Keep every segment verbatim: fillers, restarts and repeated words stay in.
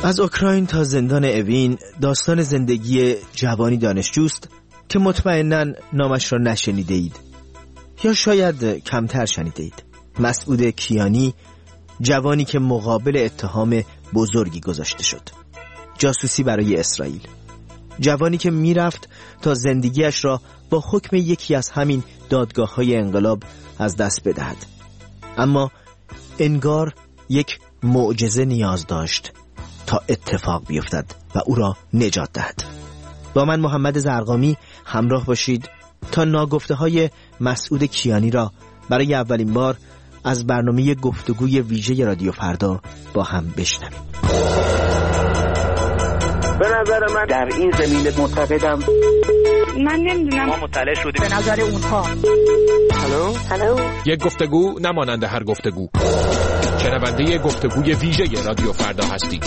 از اوکراین تا زندان اوین داستان زندگی جوانی دانشجوست که مطمئناً نامش را نشنیده اید یا شاید کمتر شنیده اید. مسعود کیانی، جوانی که مقابل اتهام بزرگی گذاشته شد، جاسوسی برای اسرائیل، جوانی که میرفت تا زندگیش را با حکم یکی از همین دادگاه‌های انقلاب از دست بدهد، اما انگار یک معجزه نیاز داشت تا اتفاق بیفتد و او را نجات دهد. با من محمد زرقامی همراه باشید تا ناگفته های مسعود کیانی را برای اولین بار از برنامه گفتگوی ویژه رادیو فردا با هم بشنویم. به نظر من در این زمینه معتقدم من نمیدونم ما مطلع شدیم به نظر اونها. هلو هلو یک گفتگو نمانند هر گفتگو. شنونده گفتگوی ویژه رادیو فردا هستید.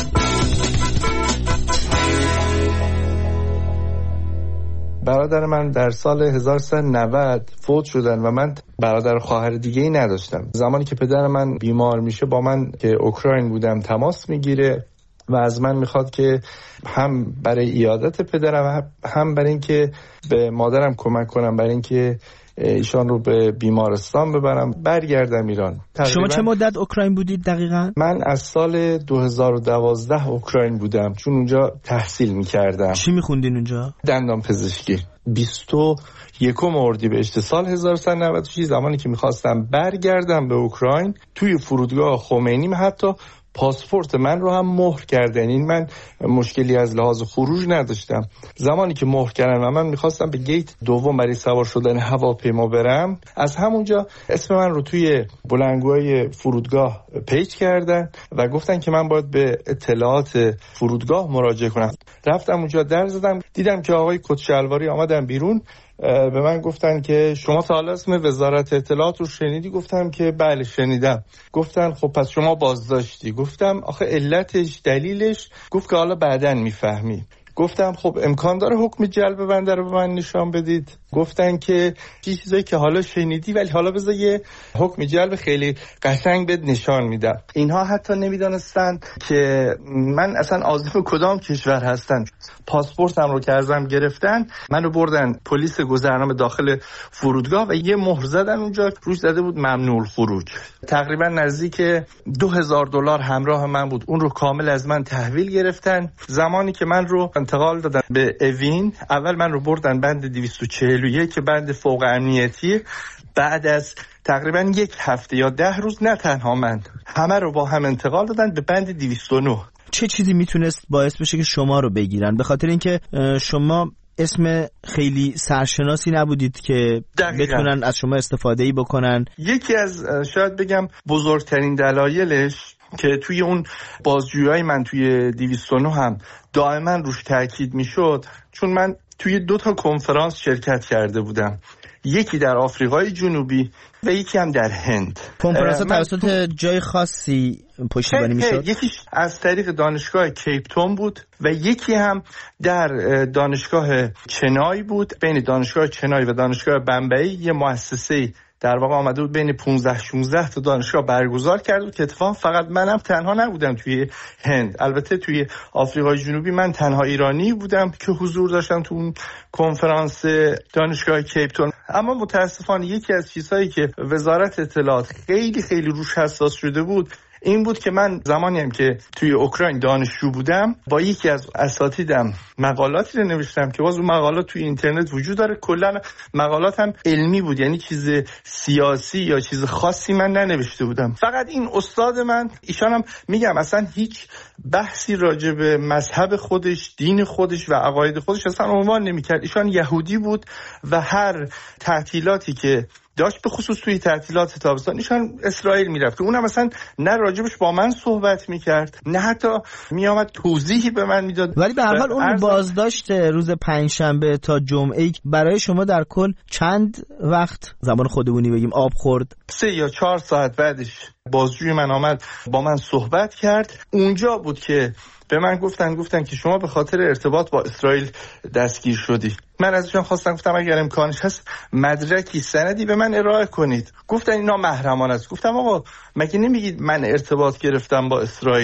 برادر من در سال هزار و سیصد و نود فوت شدن و من برادر خواهر دیگه ای نداشتم. زمانی که پدر من بیمار میشه با من که اوکراین بودم تماس میگیره و از من میخواد که هم برای عیادت پدرم هم برای اینکه به مادرم کمک کنم، برای اینکه ایشان رو به بیمارستان ببرم برگردم ایران. شما چه مدت اوکراین بودید دقیقاً؟ من از سال دو هزار و دوازده اوکراین بودم چون اونجا تحصیل میکردم. چی میخوندین اونجا؟ دندان پزشکی. بیست و یکم اردیبهشت سال هزار و سیصد و نود و شش زمانی که میخواستم برگردم به اوکراین توی فرودگاه خمینی حتی پاسپورت من رو هم مهر کردن. این من مشکلی از لحاظ خروج نداشتم. زمانی که مهر کردن و من میخواستم به گیت دوم برای سوار شدن هواپیما برم، از همونجا اسم من رو توی بلندگوهای فرودگاه پیچ کردن و گفتن که من باید به اطلاعات فرودگاه مراجعه کنم. رفتم اونجا در زدم، دیدم که آقای کتشلواری آمدن بیرون، به من گفتن که شما تا حالا اسم وزارت اطلاعات رو شنیدی؟ گفتم که بله شنیدم. گفتن خب پس شما بازداشتی. گفتم آخه علتش دلیلش؟ گفت که حالا بعداً میفهمی. گفتم خب امکان داره حکم جلب بنده رو به من نشان بدید؟ گفتن که چیزایی که حالا شنیدی ولی حالا بذار یه حکم جلب خیلی قشنگ بهت نشان میدم. اینها حتی نمیدونستن که من اصلا عازم کدام کشور هستم. پاسپورتم رو که ازم گرفتن، منو بردن پلیس گذرنامه داخل فرودگاه و یه مهر زدن اونجا روش زده بود ممنوع الخروج. تقریبا نزدیک دو هزار دلار همراه من بود، اون رو کامل از من تحویل گرفتن. زمانی که من رو انتقال دادن به اوین، اول من رو بردن بند دویست و چهل و یک که بند فوق امنیتی. بعد از تقریبا یک هفته یا ده روز نه تنها من، همه رو با هم انتقال دادن به بند دویست و نه. چه چیزی میتونست باعث بشه که شما رو بگیرن؟ به خاطر اینکه شما اسم خیلی سرشناسی نبودید که دقیقا بتونن از شما استفاده‌ای بکنن. یکی از شاید بگم بزرگترین دلایلش که توی اون بازجویی‌های من توی دویست و نه هم دائما روش تاکید میشد، چون من توی دو تا کنفرانس شرکت کرده بودم، یکی در آفریقای جنوبی و یکی هم در هند. کنفرانس توسط جای خاصی پشتیبانی میشد؟ یکیش از طریق دانشگاه کیپ تاون بود و یکی هم در دانشگاه چنای بود. بین دانشگاه چنای و دانشگاه بمبئی یه مؤسسه در واقع آمده بود بین پانزده شانزده تا دانشگاه برگزار کرده بود که اتفاقا فقط منم تنها نبودم توی هند. البته توی آفریقای جنوبی من تنها ایرانی بودم که حضور داشتم تو اون کنفرانس دانشگاه کیپ تاون. اما متاسفانه یکی از چیزهایی که وزارت اطلاعات خیلی خیلی روش حساس شده بود این بود که من زمانی هم که توی اوکراین دانشجو بودم با یکی از اساتیدم مقالاتی رو نوشتم که باز اون مقالات توی اینترنت وجود داره. کلا مقالات هم علمی بود، یعنی چیز سیاسی یا چیز خاصی من ننوشته بودم. فقط این استاد من، ایشان هم میگم اصلا هیچ بحثی راجع به مذهب خودش، دین خودش و عقاید خودش اصلا عنوان نمی‌کرد. ایشان یهودی بود و هر تعطیلاتی که داشت به خصوص توی تعطیلات تابستان ایشان اسرائیل میرفت که اونم مثلا نه راجبش با من صحبت میکرد نه حتی میامد توضیحی به من میداد. ولی به هر حال اون بازداشت روز پنجشنبه تا جمعه برای شما در کل چند وقت، زمان خودمونی بگیم، آب خورد؟ سه یا چهار ساعت بعدش بازجوی من آمد با من صحبت کرد. اونجا بود که به من گفتن گفتن که شما به خاطر ارتباط با اسرائیل دستگیر شدی. من ازشون خواستم، گفتم اگر امکانش هست مدرکی سندی به من ارائه کنید. گفتن اینا محرمانه است. گفتم آقا مگه نمیگید من ارتباط گرفتم با اسرائیل؟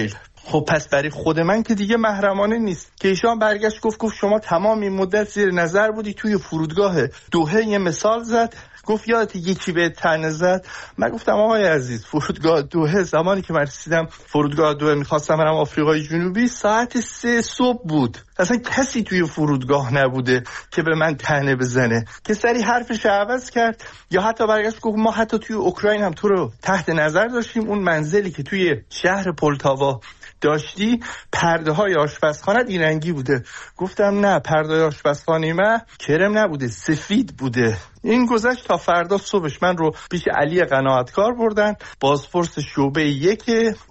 خب پس برای خود من که دیگه محرمانه نیست. که ایشان برگشت گفت گفت شما تمام این مدت زیر نظر بودی، توی فرودگاه دوحه یه مثال زد، گفت یادت یکی به تنه زد. من گفتم آقای عزیز، فرودگاه دوحه زمانی که من رسیدم فرودگاه دوحه میخواستم برم آفریقای جنوبی ساعت سه صبح بود، اصلا کسی توی فرودگاه نبوده که به من طعنه بزنه. که سری حرفش عوض کرد، یا حتی برگشت گفت ما حتی توی اوکراین هم تو رو تحت نظر داشتیم، اون منزلی که توی شهر پولتاوا داشتی پرده های آشپزخانه این رنگی بوده. گفتم نه، پرده آشپزخانه من کرم نبوده، سفید بوده. این گذشت تا فردا صبحش من رو پیش علی قناعتکار بردن، بازپرس شعبه یک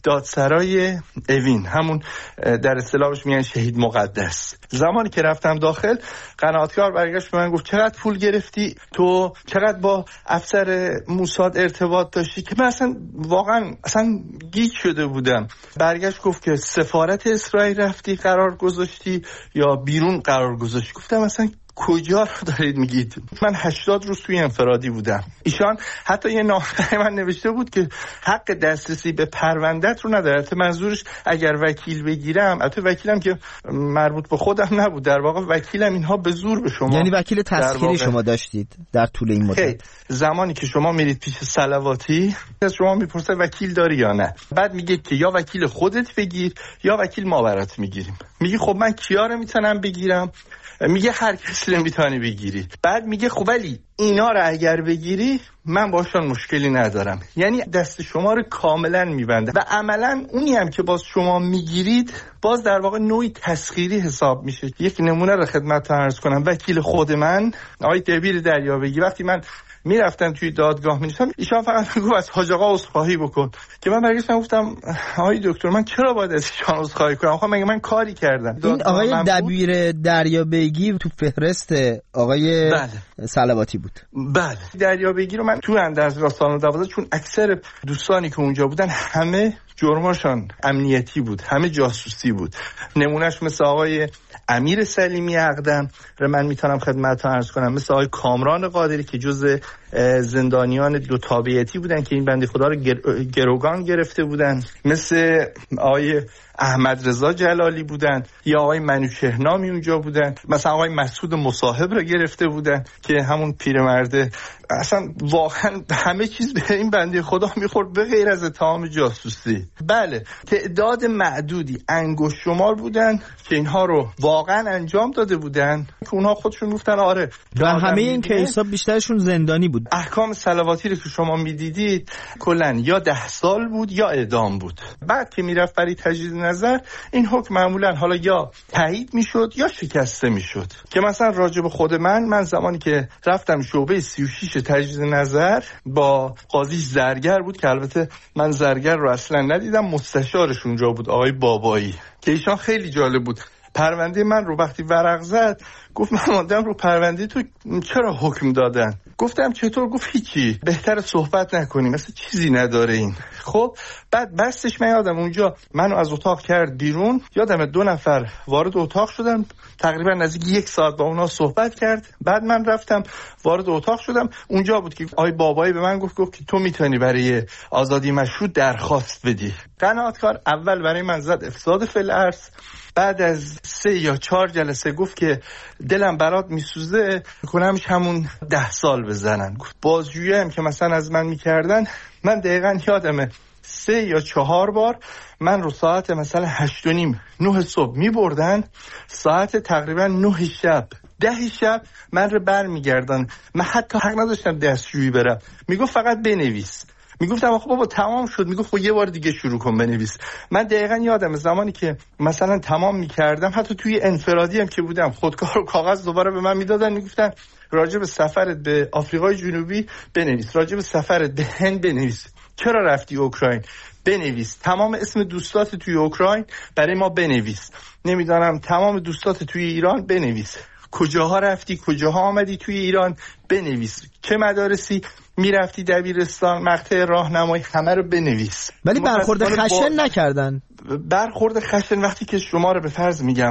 دادسرای اوین، همون در اصطلاحش میگن شهید مقدس. زمانی که رفتم داخل، قناعتکار برگشت به من گفت چقدر پول گرفتی تو، چقدر با افسر موساد ارتباط داشتی؟ که من اصلا واقعا اصلا گیج شده بودم. برگشت گفت که سفارت اسرائیل رفتی قرار گذاشتی یا بیرون قرار گذاشتی؟ گفتم اصلا کجا رو دارید میگید؟ من هشتاد روز توی انفرادی بودم. ایشان حتی یه نامه من نوشته بود که حق دسترسی به پروندت رو نداره. البته منظورش اگر وکیل بگیرم، البته وکیلم که مربوط به خودم نبود، در واقع وکیلم اینها به زور به شما، یعنی وکیل تسخیری شما داشتید در طول این مدت؟ زمانی که شما میرید پیش صلواتی از شما میپرسه وکیل داری یا نه، بعد میگه که یا وکیل خودت بگیر یا وکیل ما برات میگیریم. میگی خب من کیا رو میتونم بگیرم؟ میگه هر کسی رو میتونی بگیری. بعد میگه خب ولی اینا رو اگر بگیری من باشون مشکلی ندارم. یعنی دست شما رو کاملا میبنده و عملا اونی هم که باز شما میگیرید باز در واقع نوعی تسخیری حساب میشه. یک نمونه رو خدمتتون عرض کنم. وکیل خود من آقای دبیر دریابگی، وقتی من میرفتم توی دادگاه می‌نشستم، ایشان فقط میگفت از حاج آقا عذرخواهی بکن. که من برگشتم گفتم آقای دکتر من چرا باید از ایشان عذرخواهی کنم؟ آخه مگه من کاری کردم؟ این آقای دبیر دریابگی تو فهرست آقای بله. صلواتی بود. بله، دریابگی رو من تو اندرز راستان دوازده، چون اکثر دوستانی که اونجا بودن همه جرماشان امنیتی بود، همه جاسوسی بود. نمونهش مثل آقای امیر سلیمی اقدم رو من میتونم خدمتتون عرض کنم، مثل آقای کامران قادری که جز زندانیان دو تابعیتی بودن که این بنده خدا رو گر... گروگان گرفته بودن، مثل آقای احمد رضا جلالی بودن، یا آقای منوچهر اونجا بودن، مثلا آقای مسعود مصاحب رو گرفته بودن که همون پیرمرده اصلا واقعا همه چیز به این بنده خدا میخورد به غیر از اتهام جاسوسی. بله، تعداد معدودی انگشت شمار بودن که اینها رو واقعا انجام داده بودن که اونها خودشون گفتن آره. و همه این کیسا بیشترشون زندانی بود. احکام صلواتی رو که شما میدیدید کلا یا ده سال بود یا اعدام بود. بعد که میرفت برای تجدید نظر، این حکم معمولا حالا یا تایید میشد یا شکسته میشد. که مثلا راجع به خود من من زمانی که رفتم شعبه سی و شش تجدید نظر با قاضی زرگر بود، که البته من زرگر رو اصلا ندیدم، مستشارش اونجا بود آقای بابایی، که ایشان خیلی جالب بود. پرونده من رو وقتی ورق زد گفت من ماندم رو پرونده تو چرا حکم دادن؟ گفتم چطور؟ گفت هیچی، بهتر صحبت نکنیم، مثل چیزی نداره این. خب بعد بستش من یادم اونجا منو از اتاق کرد بیرون، یادم دو نفر وارد اتاق شدن، تقریبا نزدیک یک ساعت با اونا صحبت کرد. بعد من رفتم وارد اتاق شدم، اونجا بود که آقای بابایی به من گفت گفت که تو میتونی برای آزادی مشروط درخواست بدی. قناعتکار اول برای من زد افساد فی الارض، بعد از سه یا چهار جلسه گفت که دلم برات میسوزه کنمش همون ده سال بزنن. گفت بازجویی هم که مثلا از من میکردن، من دقیقا یادمه سه یا چهار بار من رو ساعت مثلا هشت و نیم نه صبح میبردن، ساعت تقریبا نه شب ده شب من رو بر میگردن. من حتی حق نداشتم دستشویی برم، میگفت فقط بنویس. میگفتم آخه بابا تمام شد. میگفت خب یه بار دیگه شروع کن بنویس. من دقیقاً یادم زمانی که مثلا تمام میکردم، حتی توی انفرادی هم که بودم، خودکار و کاغذ دوباره به من میدادن، میگفتن راجع به سفرت به آفریقای جنوبی بنویس، راجع به سفرت به هند بنویس، چرا رفتی اوکراین بنویس، تمام اسم دوستات توی اوکراین برای ما بنویس، نمیدونم تمام دوستات توی ایران بنویس، کجاها رفتی کجاها آمدی توی ایران بنویس، چه مدارسی میرفتی، دبیرستان، مقطع راهنمایی، همه رو بنویس. ولی برخورد خشن با... نکردن. برخورد خشن وقتی که شما رو به فرض میگم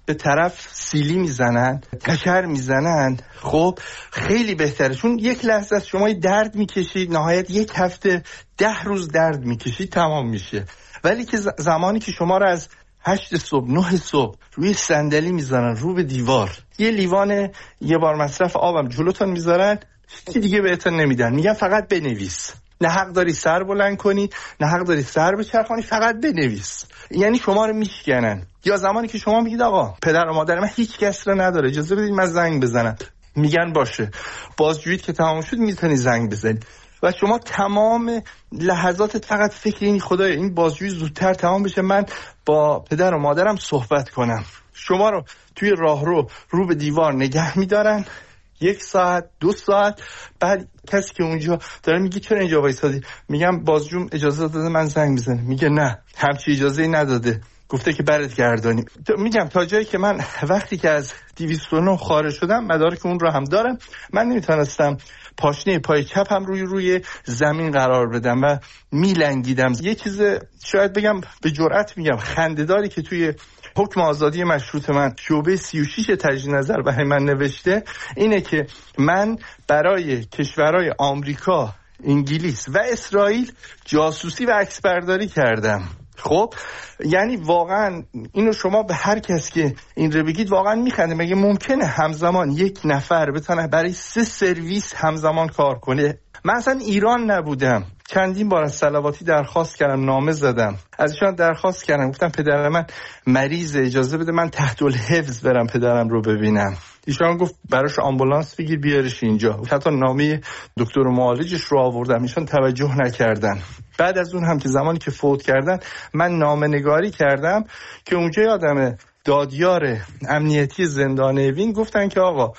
به طرف سیلی میزنن، تشر میزنن، خب خیلی بهتره، چون یک لحظه از شما درد میکشید، نهایت یک هفته ده روز درد میکشید تمام میشه. ولی که زمانی که شما رو از هشت صبح نه صبح روی صندلی میذارن رو به دیوار، یه لیوان یه بار مصرف آبم جلوتون میذارن، چیزی دیگه بهتون نمیدن، میگن فقط بنویس، نه حق داری سر بلند کنی، نه حق داری سر بچرخانی، فقط بنویس. یعنی شما رو میشکنن. یا زمانی که شما میگید آقا پدر و مادر من هیچ کس رو نداره، اجازه بدید من زنگ بزنم، میگن باشه، بازجویی که تمام شد میتونی زنگ بزنی و شما تمام لحظاتت فقط فکر اینی خدایا این بازجویی زودتر تمام بشه، من با پدر و مادرم صحبت کنم. شما رو توی راهرو رو به دیوار نگه میدارن یک ساعت دو ساعت، بعد کسی که اونجا داره میگه چرا اینجا وایسادی، میگم بازجوم اجازه داده من زنگ بزنم، میگه نه همچی اجازه نداده، گفته که برات گردانی. میگم تا جایی که من وقتی که از دویست و نه خارج شدم، مدارک اون رو هم دارم، من نمیتونستم پاشنه پای چپم روی روی زمین قرار بدم و میلنگیدم. یه چیز شاید بگم به جرئت میگم خنده‌داری که توی حکم آزادی مشروط من شعبه سی و شش تجدید نظر برای من نوشته اینه که من برای کشورهای آمریکا، انگلیس و اسرائیل جاسوسی و عکسبرداری کردم. خب یعنی واقعا اینو شما به هر کس که این رو بگید واقعا میخنده. مگه ممکنه همزمان یک نفر بتونه برای سه سرویس همزمان کار کنه؟ من اصلا ایران نبودم، چندین بار از صلواتی درخواست کردم، نامه زدم، از ایشان درخواست کردم، گفتم پدر من مریض، اجازه بده من تحت الحفظ برم پدرم رو ببینم. ایشان گفت براش آمبولانس بگیر بیارش اینجا. حتی نامه دکتر معالجش رو آوردم، ایشان توجه نکردن. بعد از اون هم که زمانی که فوت کردن من نامه نگاری کردم که اونجا یادمه دادیار امنیتی زندان اوین گفتن که آقا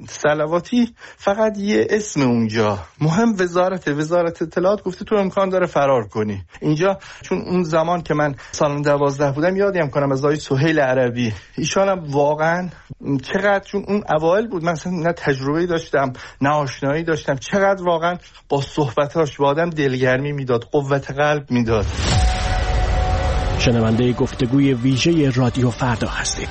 صلواتی فقط یه اسم اونجا، مهم وزارت وزارت اطلاعات گفته تو امکان داره فرار کنی اینجا. چون اون زمان که من سال دوازده بودم یادم کنم از آقای سهیل عربی، ایشان هم واقعا چقدر، چون اون اوایل بود من اصلا نه تجربه داشتم نه آشنایی داشتم، چقدر واقعا با صحبتاش با آدم دلگرمی میداد، قوت قلب میداد. شنونده گفتگوی ویژه رادیو فردا هستید.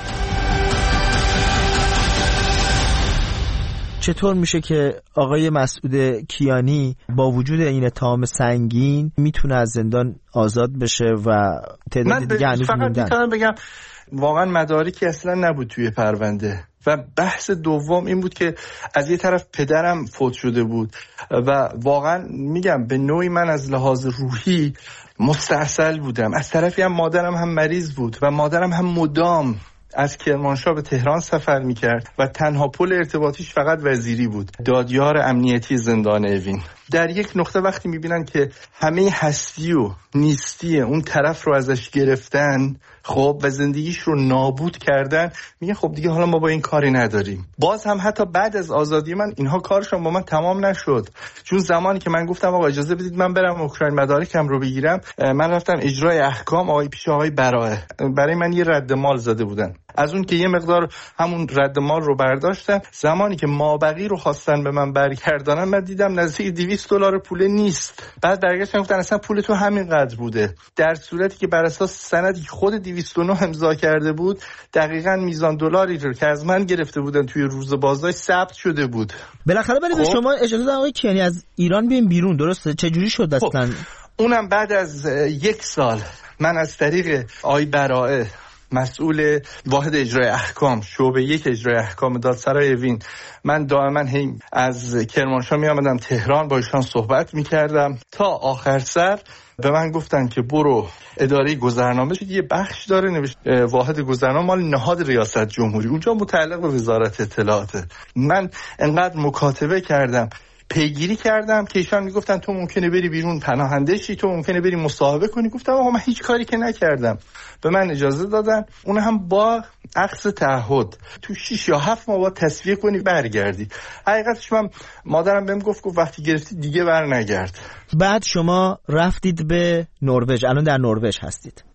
چطور میشه که آقای مسعود کیانی با وجود این اتهام سنگین میتونه از زندان آزاد بشه و تعداد دیگه هنوز موندن؟ من فقط میتونم بگم واقعا مدارکی اصلا نبود توی پرونده و بحث دوم این بود که از یه طرف پدرم فوت شده بود و واقعا میگم به نوعی من از لحاظ روحی مستعسل بودم، از طرفی هم مادرم هم مریض بود و مادرم هم مدام از کرمانشاه به تهران سفر میکرد و تنها پل ارتباطیش فقط وزیری بود، دادیار امنیتی زندان اوین. در یک نقطه وقتی میبینن که همه هستی و نیستی اون طرف رو ازش گرفتن خب و زندگیش رو نابود کردن، میگن خب دیگه حالا ما با این کاری نداریم. باز هم حتی بعد از آزادی من اینها کارشون با من تمام نشد، چون زمانی که من گفتم آقا اجازه بدید من برم اوکراین مدارکم رو بگیرم، من رفتم اجرای احکام آقای پیش آقای برائه، برای من یه رد مال زده بودن، از اون که یه مقدار همون رد مال رو برداشتن. زمانی که مابقی رو خواستن به من برگردانن من دیدم نزدیک دویست دلار پول نیست. بعد برگشتن گفتن اصلا پول تو همین قدر بوده، در صورتی که بر اساس سندی خود دویست و نه امضا کرده بود دقیقاً میزان دلاری رو که از من گرفته بودن توی روز بازداشت ثبت شده بود. بالاخره برای خب. شما اجازه دادن آقای کیانی از ایران بیاین بیرون، درسته؟ چه جوری شد اصلا؟ خب. اونم بعد از یک سال من از طریق آقای برائه مسئول واحد اجرای احکام شعبه یک اجرای احکام دادسرای اوین، من دائما هی از کرمانشاه می آمدم تهران با ایشان صحبت می کردم تا آخر سر به من گفتن که برو اداره گذرنامه، یه بخش داره نوشت واحد گذرنامه مال نهاد ریاست جمهوری، اونجا متعلق به وزارت اطلاعاته. من انقدر مکاتبه کردم، پیگیری کردم که ایشان میگفتن تو ممکنه بری بیرون پناهنده شی، تو ممکنه بری مصاحبه کنی. گفتم آقا من هیچ کاری که نکردم، به من اجازه دادن، اون هم با عقد تعهد تو شش یا هفت ماه باید تصفیه کنی برگردی. حقیقتش من مادرم بهم گفت گفت وقتی گرفتی دیگه بر نگرد. بعد شما رفتید به نروژ، الان در نروژ هستید.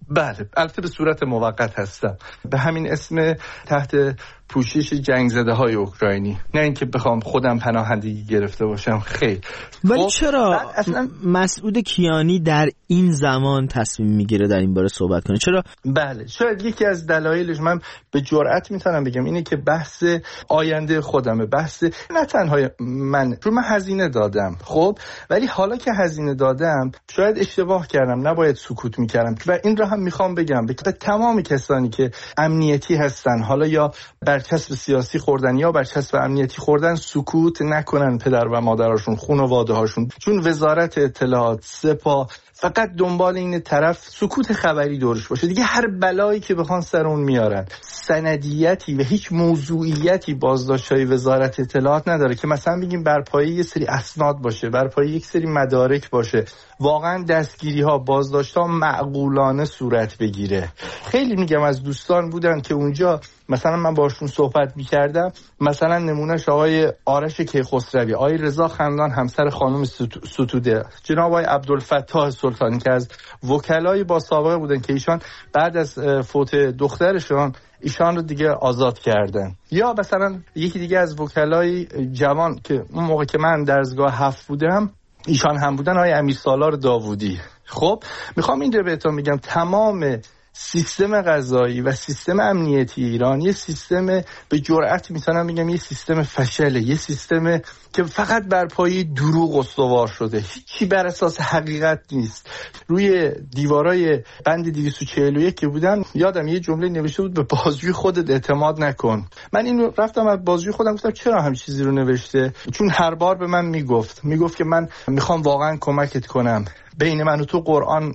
بله، البته به صورت موقت هستم، به همین اسم، تحت پوشش جنگ زده های اوکراینی، نه اینکه بخوام خودم پناهندگی گرفته باشم. خیلی ولی خب چرا اصلا مسعود کیانی در این زمان تصمیم میگیره در این باره صحبت کنه؟ چرا؟ بله، شاید یکی از دلایلش، من به جرئت میتونم بگم، اینه که بحث آینده خودمه، بحث نه تنها من، چون من هزینه دادم، خب ولی حالا که هزینه دادم شاید اشتباه کردم، نباید سکوت میکردم. و این را هم میخوام بگم به تمام کسانی که امنیتی هستن، حالا یا برچسب سیاسی خوردن یا برچسب امنیتی خوردن، سکوت نکنن پدر و مادرشون، خانواده هاشون، چون وزارت اطلاعات، سپاه فقط دنبال این طرف سکوت خبری دورش باشه دیگه. هر بلایی که بخوان سر اون میارن، سندیتی و هیچ موضوعیتی بازداشت‌های وزارت اطلاعات نداره که مثلا بگیم بر پایه یه سری اسناد باشه، بر پایه یک سری مدارک باشه، واقعا دستگیری‌ها، بازداشت‌ها معقولانه صورت بگیره. خیلی میگم از دوستان بودن که اونجا مثلا من باشون صحبت می‌کردم، مثلا نمونهش آقای آرش کیخسروی، آقای رضا خندان همسر خانم ستوده، جناب آقای عبدالفتاح سلطانی که از وکلای با سابقه بودن که ایشان بعد از فوت دخترشان ایشان رو دیگه آزاد کردن، یا مثلا یکی دیگه از وکلای جوان که اون موقع که من درسگاه هفت بودم ایشان هم بودن، آقای امیرسالار داوودی. خب میخوام این رو بهتون میگم، تمام سیستم قضایی و سیستم امنیتی ایران یه سیستم، به جرئت میتونم بگم یه سیستم فشله، یه سیستم که فقط بر پایه دروغ استوار شده، هیچی بر اساس حقیقت نیست. روی دیوارای بند دویست و چهل و یک که بودن، یادم یه جمله نوشته بود، به بازجوی خودت اعتماد نکن. من اینو رفتم از بازجوی خودم گفتم چرا هم چیزی رو نوشته؟ چون هر بار به من میگفت میگفت که من میخوام واقعا کمکت کنم، بین من و تو قرآن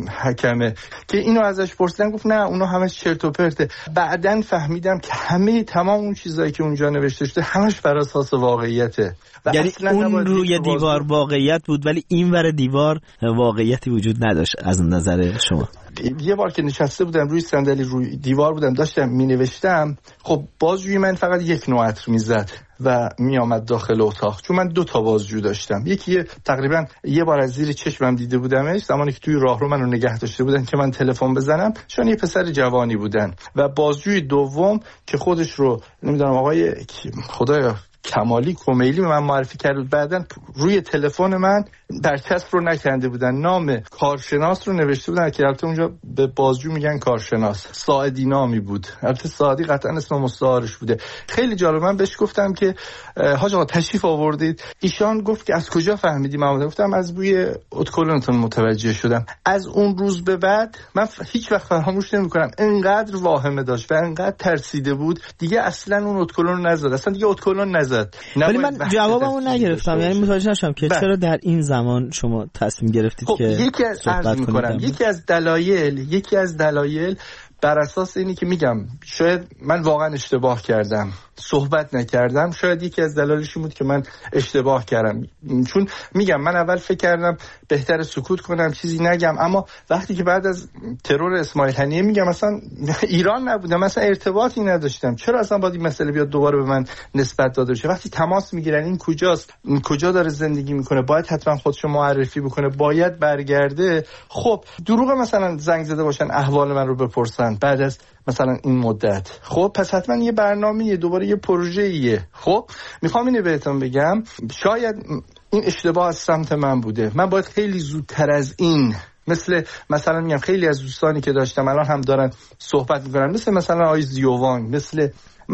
حکمه. که اینو ازش پرسیدم گفت نه اونا همش چرت و پرته. بعدن فهمیدم که همه تمام اون چیزایی که اونجا نوشته شده همش بر اساس واقعیته. یعنی اون روی دیوار واقعیت بود ولی این ور دیوار واقعیتی وجود نداشت از نظر شما؟ یه بار که نشسته بودم روی صندلی روی دیوار بودم داشتم می نوشتم، خب بازجوی من فقط یک نوع عطر می زد و می آمد داخل اتاق، چون من دو تا بازجو داشتم. یکی تقریبا یه بار از زیر چشمم دیده بودمش زمانی که توی راهرو منو نگه داشته بودن که من تلفن بزنم، چون یه پسر جوانی بودن. و بازجوی دوم که خودش رو نمیدونم آقای خدایا کمالی کمیلی به من معرفی کرد، بعدن روی تلفن من برچسب رو نکنده بودن، نام کارشناس رو نوشته بودن که البته اونجا به بازجو میگن کارشناس، ساعدی نامی بود، البته ساعدی قطعا اسم مستعارش بوده. خیلی جالب. من بهش گفتم که حاج آقا تشریف آوردید، ایشان گفت که از کجا فهمیدی؟ من گفتم از بوی اتکلونتون متوجه شدم. از اون روز به بعد من هیچ وقت فراموش نمی‌کنم، انقدر واهمه داشت و انقدر ترسیده بود دیگه اصلا اون اتکلون نزد، اصلا دیگه اتکلون نزد. ولی من جوابمو نگرفتم، یعنی متوجه نشدم که چرا در این زمان شما تصمیم گرفتید خب که یکی از عرض می‌کنم یکی از دلایل یکی از دلایل بر اساس اینی که میگم شاید من واقعا اشتباه کردم، صحبت نکردم، شاید یکی از دلایلش بود که من اشتباه کردم. چون میگم من اول فکر کردم بهتر سکوت کنم، چیزی نگم، اما وقتی که بعد از ترور اسماعیل هنیه میگم مثلا ایران نبودم، مثلا ارتباطی نداشتم، چرا اصلا باید این مسئله بیاد دوباره به من نسبت داده بشه؟ وقتی تماس میگیرن این کجاست، این کجا داره زندگی میکنه، باید حتما خودشو معرفی بکنه، باید برگرده. خب دروغ مثلا زنگ زده باشن احوال من رو بپرسن بعد از مثلا این مدت، خب پس حتما یه برنامه‌ایه، دوباره یه پروژه‌ایه. خب میخوام اینو بهتون بگم، شاید این اشتباه از سمت من بوده، من باید خیلی زودتر از این، مثل مثلا میگم خیلی از دوستانی که داشتم الان هم دارن صحبت میکنن، مثل مثلا آقای زیووانگ، مثل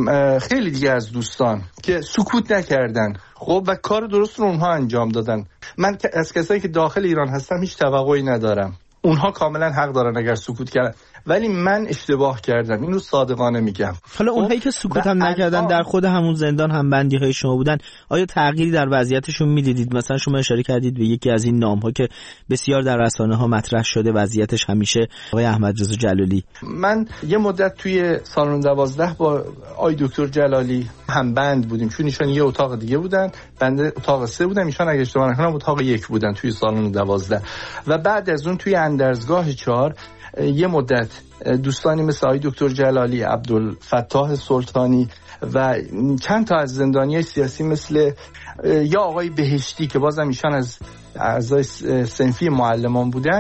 خیلی دیگه از دوستان که سکوت نکردن، خب و کار درست رو اونها انجام دادن. من از کسایی که داخل ایران هستم هیچ توقعی ندارم، اونها کاملا حق دارن اگر سکوت کردن، ولی من اشتباه کردم، اینو صادقانه میگم. حالا اونهایی که سکوت هم نکردن در خود همون زندان هم بندی های شما بودن، آیا تغییری در وضعیتشون میدیدید؟ مثلا شما اشاره کردید به یکی از این نام ها که بسیار در رسانه ها مطرح شده، وضعیتش همیشه آقای احمد رضا جلالی. من یه مدت توی سالن دوازده با آقای دکتر جلالی هم بند بودیم، چون ایشان یه اتاق دیگه بودن، بنده اتاق سه بودم، ایشان اگه اشتباه نکنم اتاق یک بودن توی سالن دوازده. و بعد از اون توی اندرزگاه چهار یه مدت دوستانی مثل آقای دکتر جلالی، عبدالفتاح سلطانی و چند تا از زندانیای سیاسی مثل یا آقای بهشتی که بازم ایشان از اعضای صنفی معلمان بودن،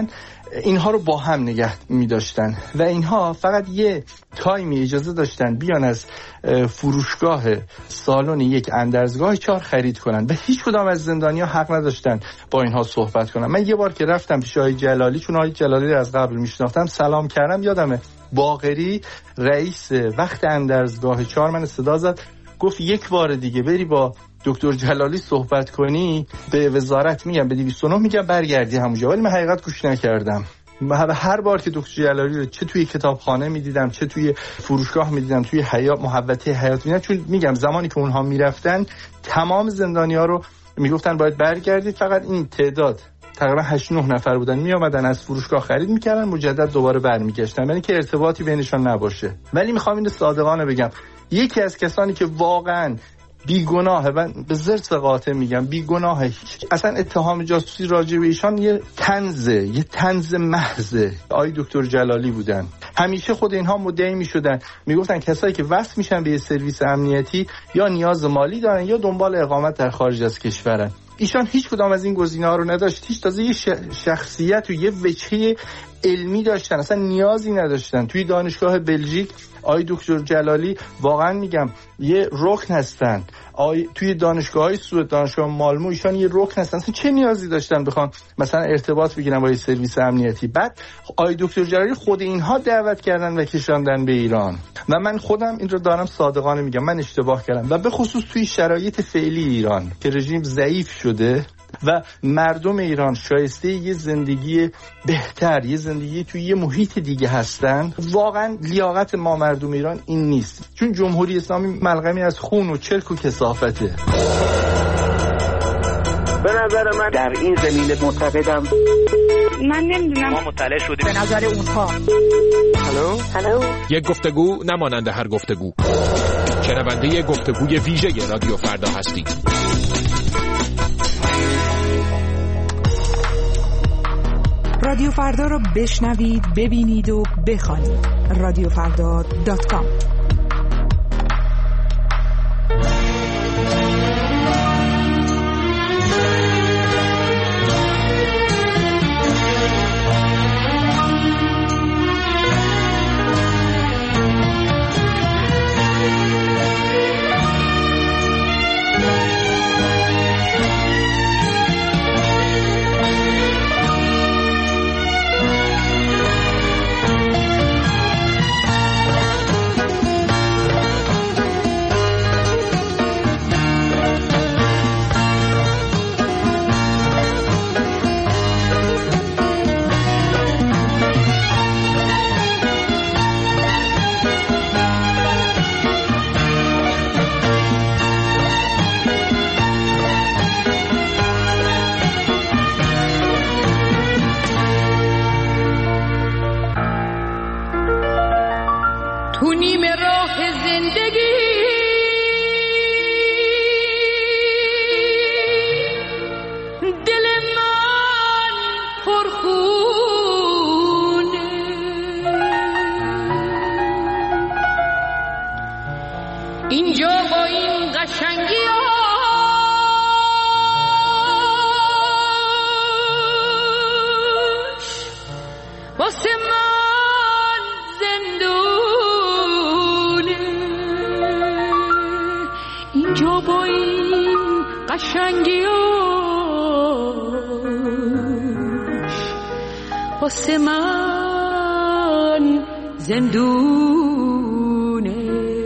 اینها رو با هم نگه می داشتن و اینها فقط یه تایمی اجازه داشتن بیان از فروشگاه سالن یک اندرزگاه چهار خرید کنن و هیچ کدام از زندانی‌ها حق نداشتن با اینها صحبت کنن. من یه بار که رفتم پیش آقای جلالی، چون آقای جلالی رو از قبل میشناختم، سلام کردم، یادمه باقری رئیس وقت اندرزگاه چهار من صدا زد، گفت یک بار دیگه بری با دکتر جلالی صحبت کنی به وزارت میگم، به دویست و نه میگم برگردی همونجا. ولی من حقیقت گوش نکردم. هر بار که دکتر جلالی رو چه توی کتابخانه میدیدم، چه توی فروشگاه میدیدم، توی حیات محوطه حیات میدیدم، چون میگم زمانی که اونها میرفتن تمام زندانی‌ها رو میگفتن باید برگردید. فقط این تعداد تقریبا هشت نه نفر بودن، می آمدن از فروشگاه خرید میکردن، مجدد دوباره برمیگشتن، یعنی که ارتباطی بینشون نباشه. ولی میخوام اینو صادقانه بگم، یکی از کسانی که واقعا بیگناهه و به زرس قاطع میگم بیگناهه، اصلا اتهام جاسوسی راجع به ایشان یه طنزه، یه طنز محضه، آقای دکتر جلالی بودن. همیشه خود اینها مدعی میشدن، میگفتن کسایی که وصل میشن به سرویس امنیتی یا نیاز مالی دارن یا دنبال اقامت در خارج از کشورن. ایشان هیچ کدام از این گزینه‌ها رو نداشت. هیچ تازه یه شخصیت و یه وجهه علمی داشتن، اصلا نیازی نداشتن. توی دانشگاه بلژیک آقای دکتر جلالی واقعا میگم یه رکن هستن. آی توی دانشگاه‌های سوئد، دانشگاه مالمو، ایشان یه رکن هستن. اصلا چه نیازی داشتن بخوان مثلا ارتباط بگیرن با سرویس امنیتی؟ بعد آقای دکتر جلالی خود اینها دعوت کردن و کشاندن به ایران. و من خودم این رو دارم صادقانه میگم، من اشتباه کردم و به خصوص توی شرایط فعلی ایران که رژیم ضعیف شده و مردم ایران شایسته یه زندگی بهتر، یه زندگی توی یه محیط دیگه هستن. واقعا لیاقت ما مردم ایران این نیست، چون جمهوری اسلامی ملغمی از خون و چرک و کثافته. به نظر من در این زمینه معتقدم، من نمیدونم، ما مطلع شدیم به نظر اونها. هلو هلو یک گفتگو نمانند هر گفتگو. شنونده گفتگوی ویژه رادیو فردا هستید. رادیو فردا رو بشنوید، ببینید و بخوانید. رادیو فردا دات کام. تو نیمه راه زندگی دل من پرخونه، اینجا با این قشنگی آش واسه من زندونه، اینجا با این قشنگی آش واسه من زندونه.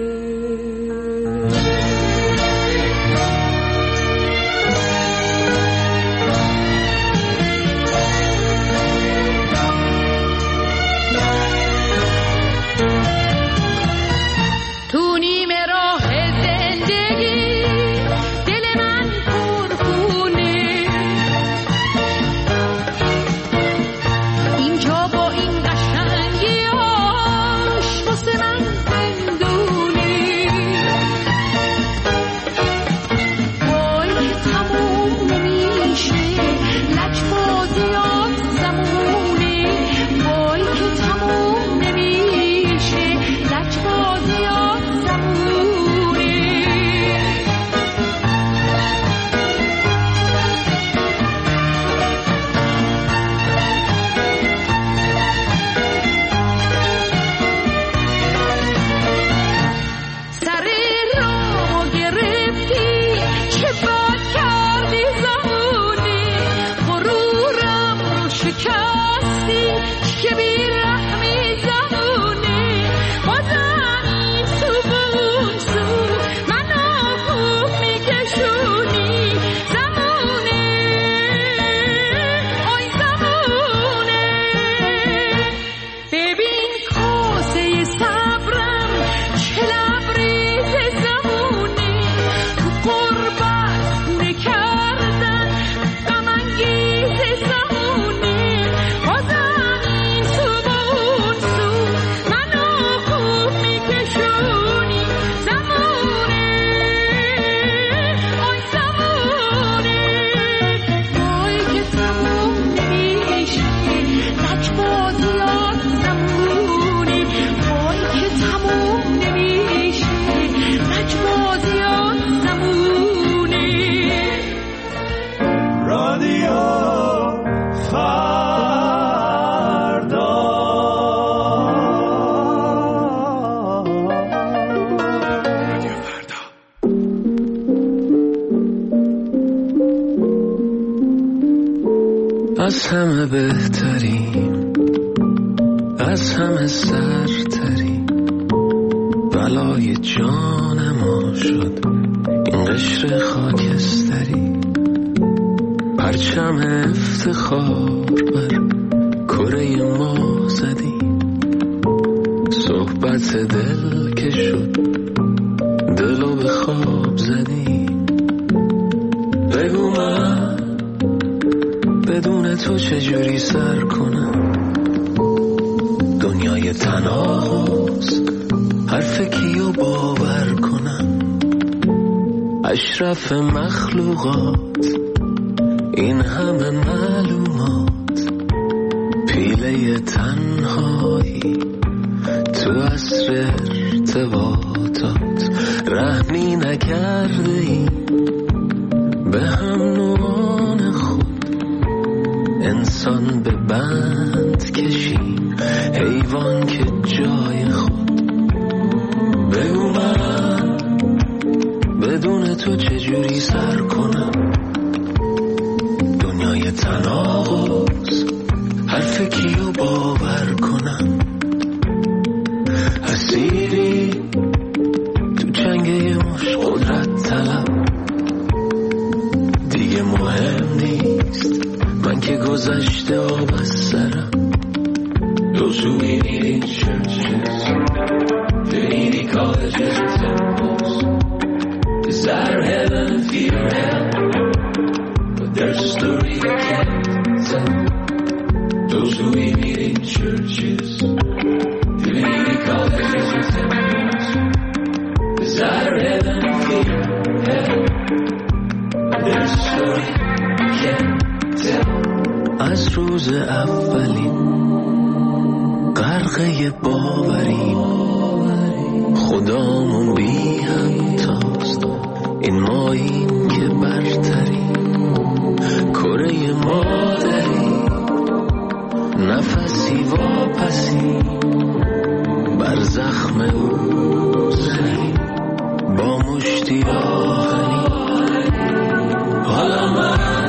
تو نیمه راه زندگی دل من پرخونه، اینجا با این قشنگی آش واسه من که بیرحمی زمونه بازمی سو بون سو منو خوب میکشونی زمونه آی زمونه ببین کاسه صبرم چه لبریز زمونه تو قربت خونه کردن غم انگیز زمونه بازم این سو با اون سو منو خوب میکشونی زمونه آی زمونه وای که تموم نمیشه لجبازیات زمونه وای که تموم نمیشه لجبازیات زمونه رادیو فردا رادیو فردا از همه بهتریم از همه سرتریم بلای جان ما شد این قشر خاکستری پرچم افتخار بر کره ما زدیم صحبت دل که شد دلو به خواب زدیم بگو من بدون تو چجوری سر کنم دنیای تنهاست حرف کیو باور کنم اشرف مخلوقات این همه معلومات پیله تنهایی تو عصر ارتباطات رحمی نکرده ایم به هم نوعان خود انسان به بند کشیم حیوان که جای خود بگو من بدون تو چجوری سر کنم دنیای تناقض حرف کیو باور کنم اسیری تو جنگه مش قدرت طلب دیگه مهم نیست من که گذشته آب از سرم Those who we need in churches the needy colleges and temples desire heaven and fear hell but there's a story they can't tell Those who we meet in churches the needy colleges and temples desire heaven and fear hell but there's a story they can't tell از روز اولین غرقه باوریم خدامون بی همتاست این ماییم که برتریم کره مادری نفسی واپسی بر زخم او زنیم با مشتی آهنی حالا من